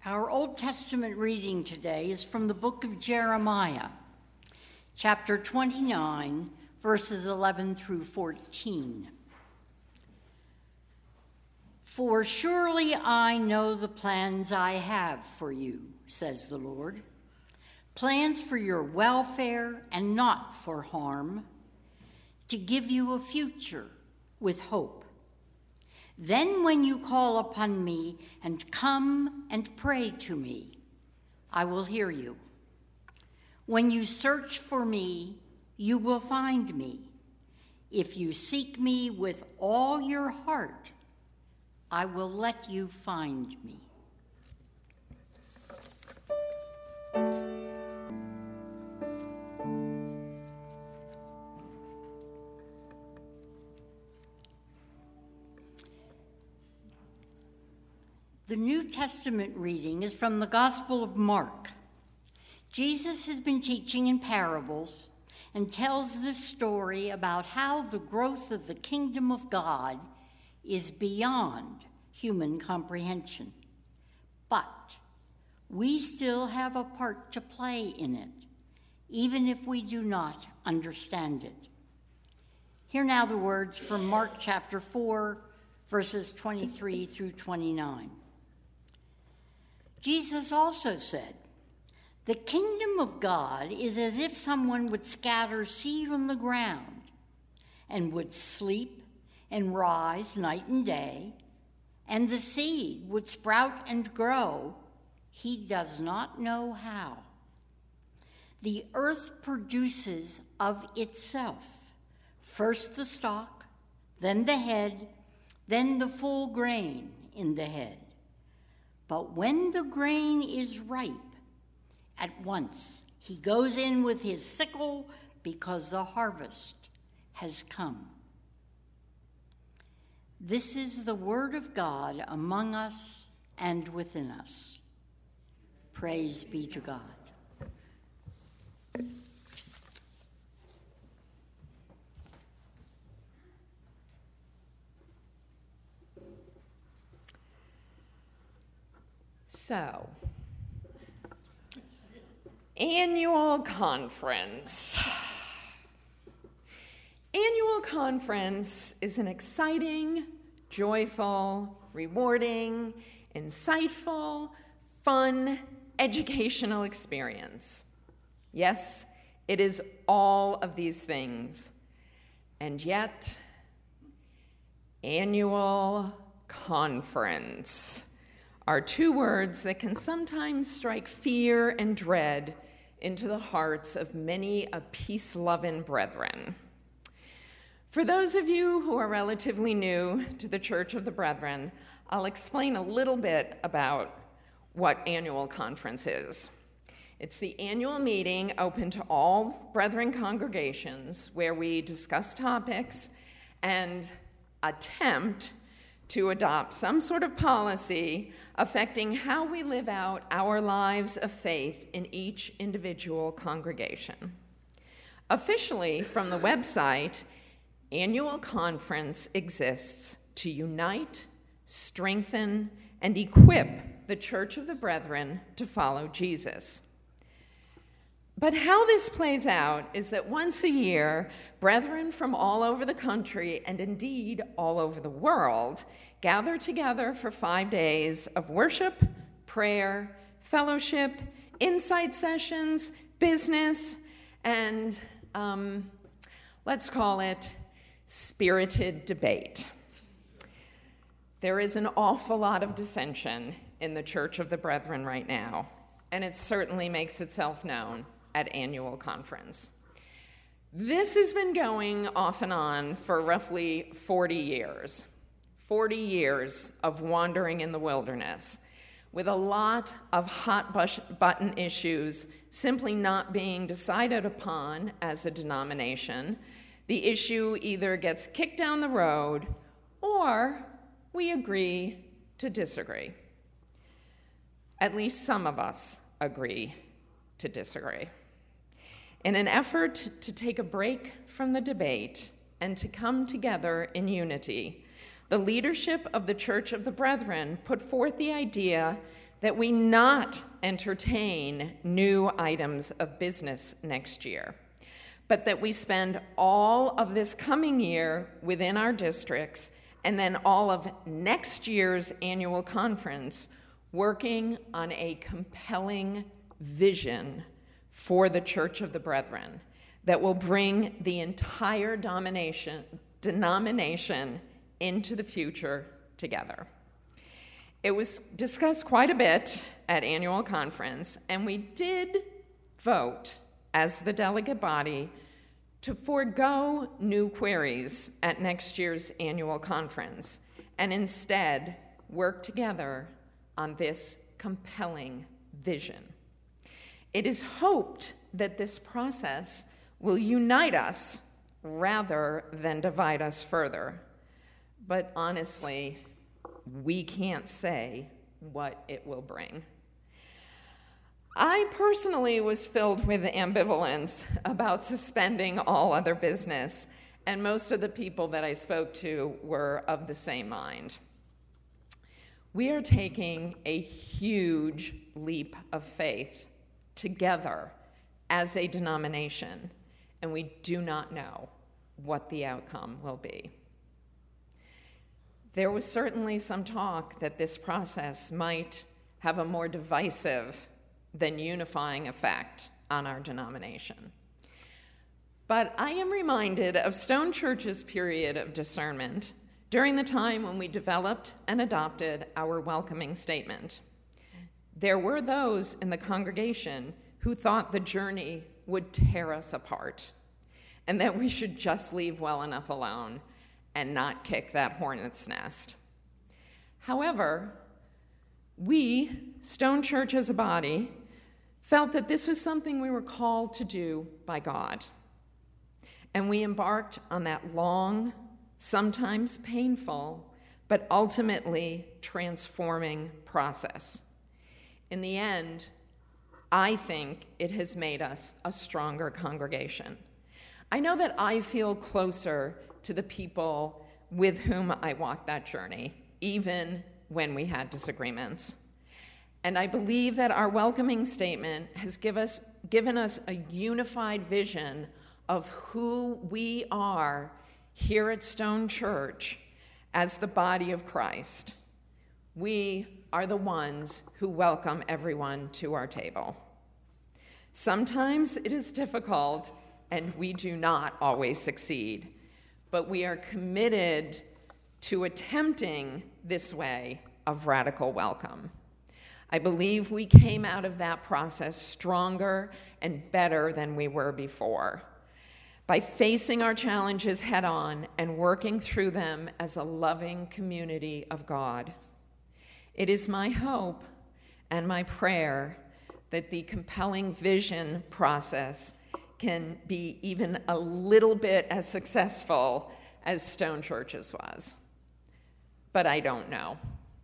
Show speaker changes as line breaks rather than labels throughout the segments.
Our Old Testament reading today is from the book of Jeremiah, chapter 29, verses 11 through 14. For surely I know the plans I have for you, says the Lord, plans for your welfare and not for harm, to give you a future with hope. Then when you call upon me and come and pray to me, I will hear you. When you search for me, you will find me. If you seek me with all your heart, I will let you find me. The New Testament reading is from the Gospel of Mark. Jesus has been teaching in parables and tells this story about how the growth of the kingdom of God is beyond human comprehension. But we still have a part to play in it, even if we do not understand it. Hear now the words from Mark chapter 4, verses 23 through 29. Jesus also said, "The kingdom of God is as if someone would scatter seed on the ground and would sleep and rise night and day, and the seed would sprout and grow. He does not know how. The earth produces of itself first the stalk, then the head, then the full grain in the head. But when the grain is ripe, at once he goes in with his sickle because the harvest has come." This is the word of God among us and within us. Praise be to God.
So, annual conference. Annual conference is an exciting, joyful, rewarding, insightful, fun, educational experience. Yes, it is all of these things. And yet, annual conference are two words that can sometimes strike fear and dread into the hearts of many a peace-loving brethren. For those of you who are relatively new to the Church of the Brethren, I'll explain a little bit about what annual conference is. It's the annual meeting open to all Brethren congregations where we discuss topics and attempt to adopt some sort of policy affecting how we live out our lives of faith in each individual congregation. Officially, from the website, annual conference exists to unite, strengthen, and equip the Church of the Brethren to follow Jesus. But how this plays out is that once a year, brethren from all over the country, and indeed all over the world, gather together for 5 days of worship, prayer, fellowship, insight sessions, business, and let's call it spirited debate. There is an awful lot of dissension in the Church of the Brethren right now, and it certainly makes itself known at annual conference. This has been going off and on for roughly 40 years. 40 years of wandering in the wilderness, with a lot of hot button issues simply not being decided upon as a denomination. The issue either gets kicked down the road or we agree to disagree. At least some of us agree to disagree. In an effort to take a break from the debate and to come together in unity, the leadership of the Church of the Brethren put forth the idea that we not entertain new items of business next year, but that we spend all of this coming year within our districts and then all of next year's annual conference working on a compelling vision for the Church of the Brethren that will bring the entire denomination into the future together. It was discussed quite a bit at annual conference, and we did vote as the delegate body to forego new queries at next year's annual conference and instead work together on this compelling vision. It is hoped that this process will unite us rather than divide us further. But honestly, we can't say what it will bring. I personally was filled with ambivalence about suspending all other business, and most of the people that I spoke to were of the same mind. We are taking a huge leap of faith together as a denomination, and we do not know what the outcome will be. There was certainly some talk that this process might have a more divisive than unifying effect on our denomination. But I am reminded of Stone Church's period of discernment during the time when we developed and adopted our welcoming statement. There were those in the congregation who thought the journey would tear us apart and that we should just leave well enough alone and not kick that hornet's nest. However, we, Stone Church as a body, felt that this was something we were called to do by God. And we embarked on that long, sometimes painful, but ultimately transforming process. In the end, I think it has made us a stronger congregation. I know that I feel closer to the people with whom I walked that journey, even when we had disagreements. And I believe that our welcoming statement has given us a unified vision of who we are here at Stone Church as the body of Christ. We are the ones who welcome everyone to our table. Sometimes it is difficult, and we do not always succeed, but we are committed to attempting this way of radical welcome. I believe we came out of that process stronger and better than we were before, by facing our challenges head on and working through them as a loving community of God. It is my hope and my prayer that the compelling vision process can be even a little bit as successful as Stone Church's was. But I don't know.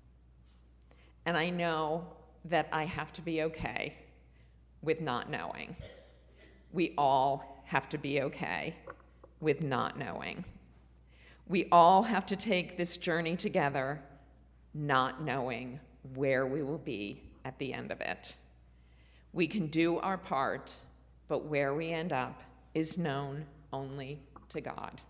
And I know that I have to be okay with not knowing. We all have to be okay with not knowing. We all have to take this journey together, not knowing where we will be at the end of it. We can do our part, but where we end up is known only to God.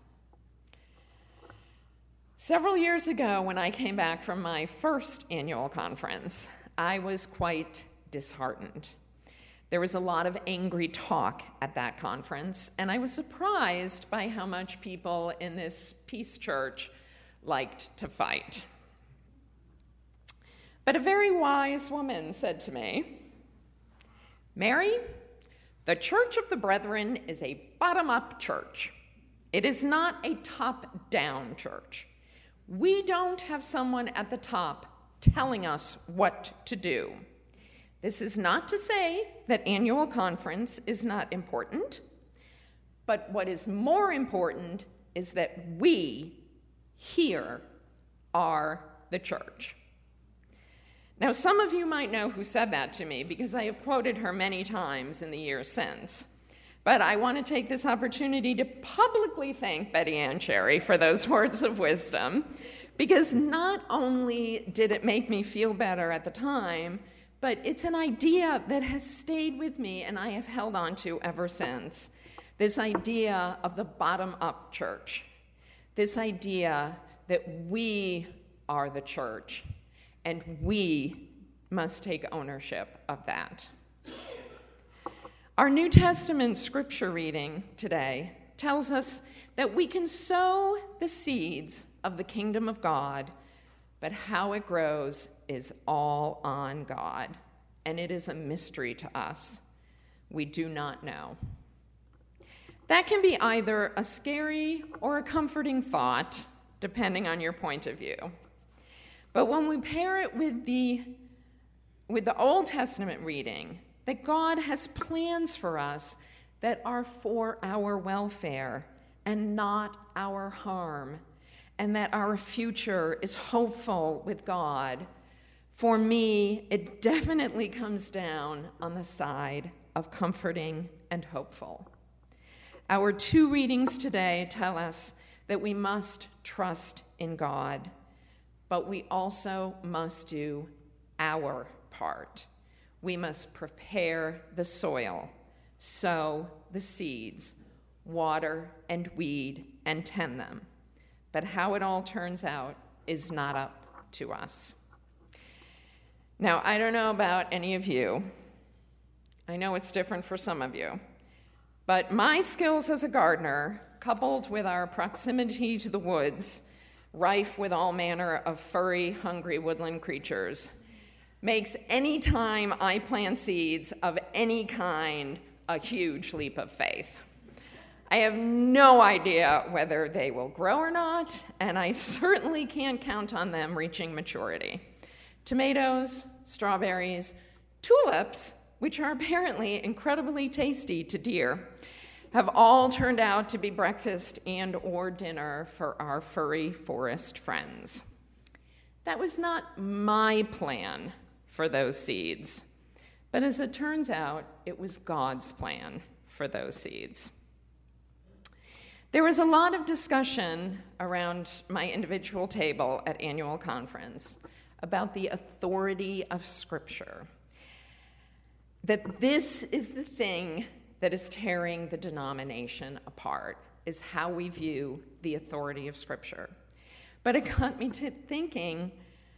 Several years ago, when I came back from my first annual conference, I was quite disheartened. There was a lot of angry talk at that conference, and I was surprised by how much people in this peace church liked to fight. But a very wise woman said to me, "Mary, the Church of the Brethren is a bottom-up church. It is not a top-down church. We don't have someone at the top telling us what to do. This is not to say that annual conference is not important, but what is more important is that we here are the church." Now, some of you might know who said that to me because I have quoted her many times in the years since. But I want to take this opportunity to publicly thank Betty Ann Cherry for those words of wisdom, Because not only did it make me feel better at the time, but it's an idea that has stayed with me and I have held on to ever since. This idea of the bottom-up church. This idea that we are the church and we must take ownership of that. Our New Testament scripture reading today tells us that we can sow the seeds of the kingdom of God, but how it grows is all on God, and it is a mystery to us. We do not know. That can be either a scary or a comforting thought, depending on your point of view. But when we pair it with the Old Testament reading, that God has plans for us that are for our welfare and not our harm, and that our future is hopeful with God, for me, it definitely comes down on the side of comforting and hopeful. Our two readings today tell us that we must trust in God, but we also must do our part. We must prepare the soil, sow the seeds, water and weed and tend them. But how it all turns out is not up to us. Now, I don't know about any of you. I know it's different for some of you. But my skills as a gardener, coupled with our proximity to the woods, rife with all manner of furry, hungry woodland creatures, makes any time I plant seeds of any kind a huge leap of faith. I have no idea whether they will grow or not, and I certainly can't count on them reaching maturity. Tomatoes, strawberries, tulips, which are apparently incredibly tasty to deer, have all turned out to be breakfast and or dinner for our furry forest friends. That was not my plan for those seeds, but as it turns out, it was God's plan for those seeds. There was a lot of discussion around my individual table at annual conference about the authority of Scripture, that this is the thing that is tearing the denomination apart, is how we view the authority of Scripture. But it got me to thinking,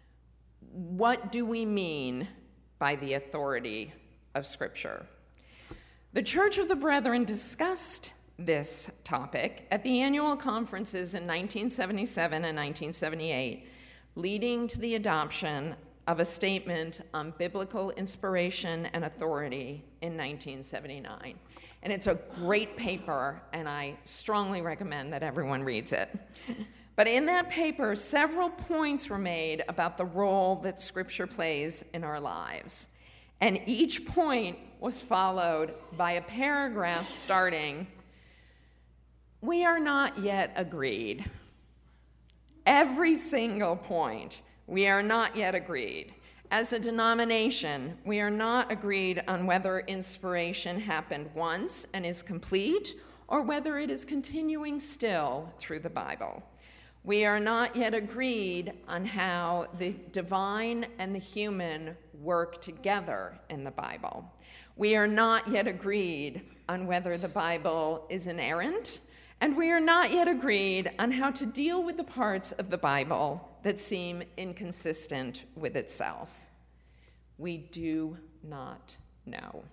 what do we mean by the authority of Scripture? The Church of the Brethren discussed this topic at the annual conferences in 1977 and 1978, leading to the adoption of a statement on biblical inspiration and authority in 1979. And it's a great paper, and I strongly recommend that everyone reads it. But in that paper, several points were made about the role that Scripture plays in our lives. And each point was followed by a paragraph starting, "We are not yet agreed." Every single point, we are not yet agreed. As a denomination, we are not agreed on whether inspiration happened once and is complete, or whether it is continuing still through the Bible. We are not yet agreed on how the divine and the human work together in the Bible. We are not yet agreed on whether the Bible is inerrant, and we are not yet agreed on how to deal with the parts of the Bible that seem inconsistent with itself. We do not know.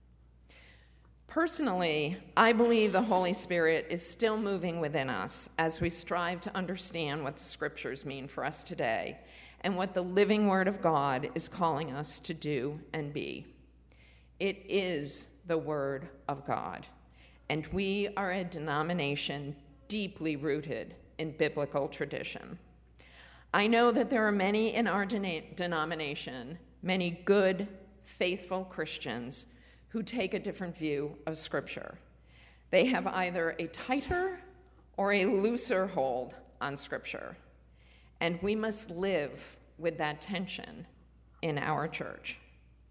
Personally, I believe the Holy Spirit is still moving within us as we strive to understand what the Scriptures mean for us today and what the living Word of God is calling us to do and be. It is the Word of God, and we are a denomination deeply rooted in biblical tradition. I know that there are many in our denomination, many good, faithful Christians who take a different view of Scripture. They have either a tighter or a looser hold on Scripture, and we must live with that tension in our church.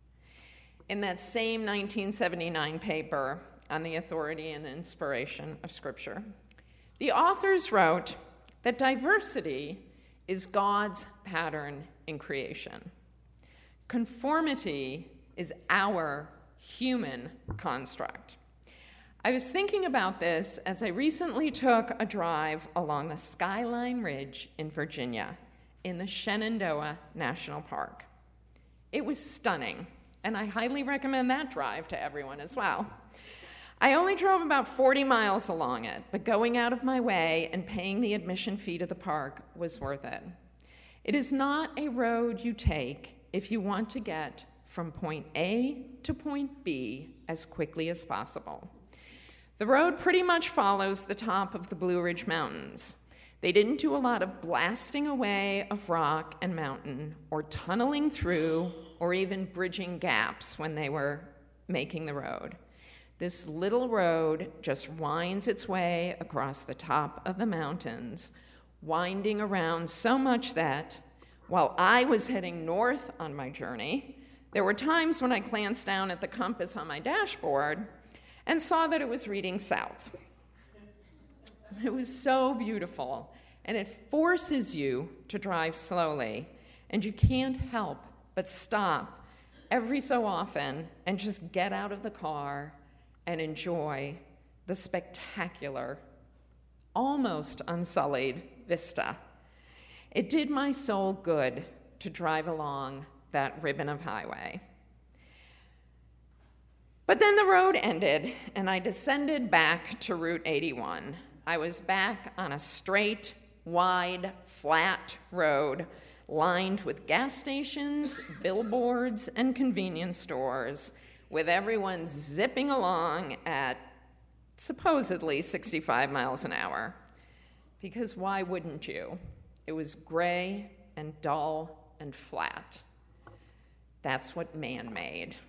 In that same 1979 paper on the authority and inspiration of Scripture, the authors wrote that diversity is God's pattern in creation. Conformity is our human construct. I was thinking about this as I recently took a drive along the Skyline Ridge in Virginia in the Shenandoah National Park. It was stunning, and I highly recommend that drive to everyone as well. I only drove about 40 miles along it, but going out of my way and paying the admission fee to the park was worth it. It is not a road you take if you want to get from point A to point B as quickly as possible. The road pretty much follows the top of the Blue Ridge Mountains. They didn't do a lot of blasting away of rock and mountain or tunneling through or even bridging gaps when they were making the road. This little road just winds its way across the top of the mountains, winding around so much that, while I was heading north on my journey, there were times when I glanced down at the compass on my dashboard and saw that it was reading south. It was so beautiful, and it forces you to drive slowly, and you can't help but stop every so often and just get out of the car and enjoy the spectacular, almost unsullied vista. It did my soul good to drive along that ribbon of highway. But then the road ended, and I descended back to Route 81. I was back on a straight, wide, flat road lined with gas stations, billboards, and convenience stores, with everyone zipping along at supposedly 65 miles an hour. Because why wouldn't you? It was gray and dull and flat. That's what man made.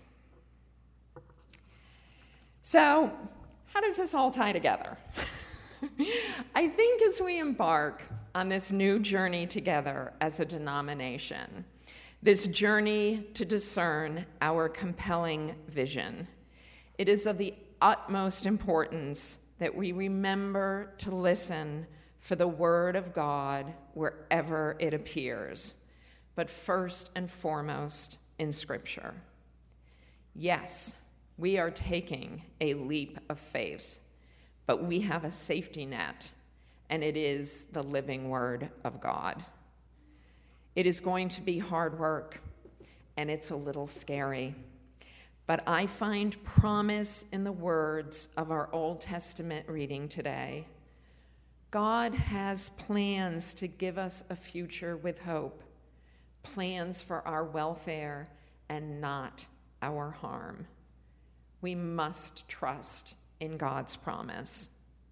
So, how does this all tie together? I think as we embark on this new journey together as a denomination, this journey to discern our compelling vision, it is of the utmost importance that we remember to listen for the Word of God wherever it appears, but first and foremost in Scripture. Yes, we are taking a leap of faith, but we have a safety net, and it is the living Word of God. It is going to be hard work, and it's a little scary, but I find promise in the words of our Old Testament reading today. God has plans to give us a future with hope, plans for our welfare and not our harm. We must trust in God's promise.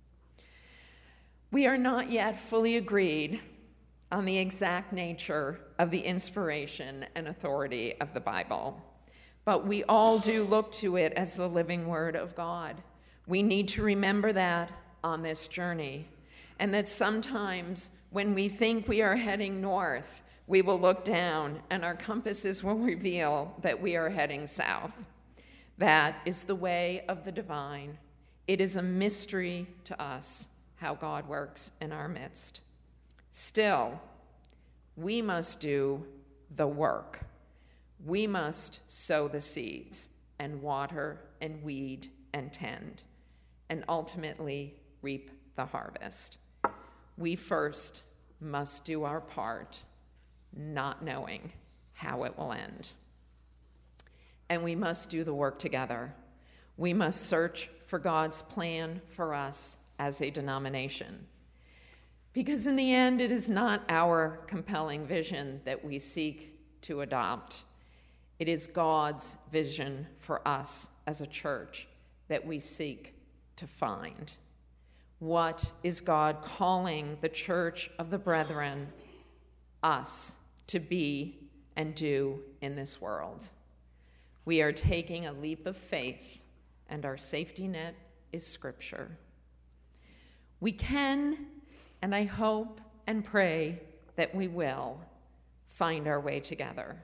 We are not yet fully agreed on the exact nature of the inspiration and authority of the Bible, but we all do look to it as the living Word of God. We need to remember that on this journey, and that sometimes when we think we are heading north, we will look down and our compasses will reveal that we are heading south. That is the way of the divine. It is a mystery to us how God works in our midst. Still, we must do the work. We must sow the seeds and water and weed and tend, and ultimately reap the harvest. We first must do our part, not knowing how it will end. And we must do the work together. We must search for God's plan for us as a denomination. Because in the end, it is not our compelling vision that we seek to adopt. It is God's vision for us as a church that we seek to find. What is God calling the church of the brethren, us, to be and do in this world? We are taking a leap of faith, and our safety net is Scripture. We can, and I hope and pray that we will, find our way together.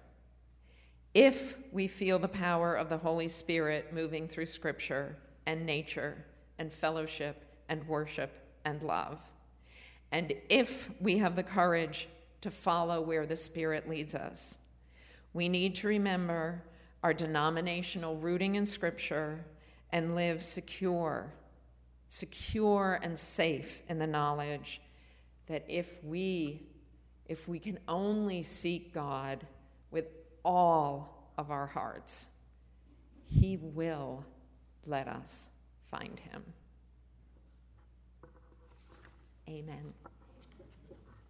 If we feel the power of the Holy Spirit moving through Scripture and nature and fellowship and worship and love, and if we have the courage to follow where the Spirit leads us. We need to remember our denominational rooting in Scripture and live secure and safe in the knowledge that if we can only seek God with all of our hearts, He will let us find Him. Amen.